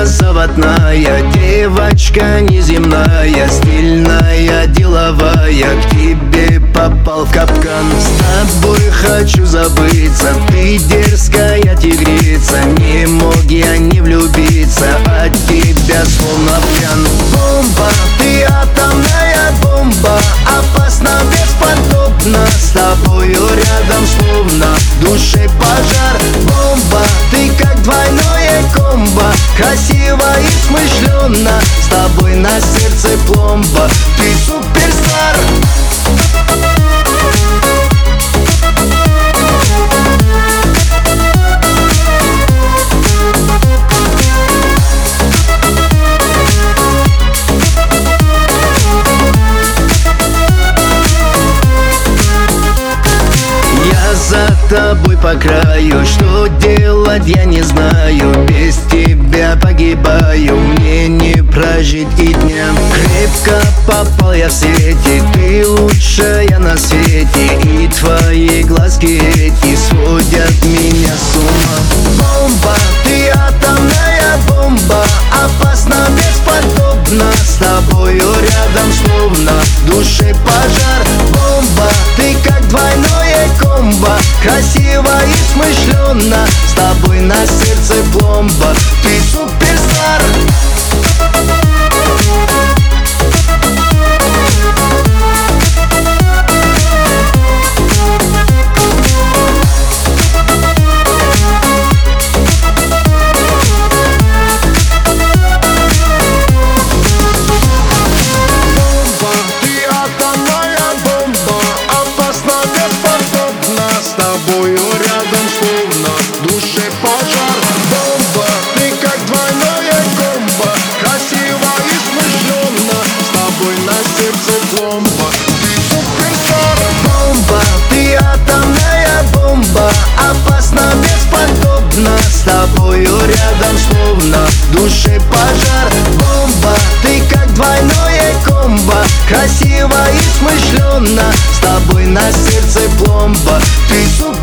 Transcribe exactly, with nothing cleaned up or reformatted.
я заводная, девочка неземная, стильная, деловая, к тебе попал в капкан. С тобой хочу забыться, ты дерзкая тигрица, не мог я не влюбиться, от тебя словно пьян. Бомба, ты атомная бомба, опасна, бесподобна, с тобою рядом словно в душе пожар. Бомба, ты как двойное комбо, красиво и смышленно, с тобой на сердце пломба, ты суперстар. За тобой по краю, что делать я не знаю, без тебя погибаю, мне не прожить и дня. Крепко попал я в сети, ты лучшая на свете, и твои глазки эти сводят меня с ума. Бомба, ты атомная бомба, опасна, бесподобна, с тобою рядом словно в душе пожар. Бомба, ты как двойное комбо, красиво и смышленно, с тобой на сердце пломба, ты суперстар. Бомба, ты атомная бомба, опасна, бесподобна, с тобою рядом словно в душе пожар. Бомба, ты как двойное комбо, красиво и смышленно, с тобой на сердце пломба, ты суперстар.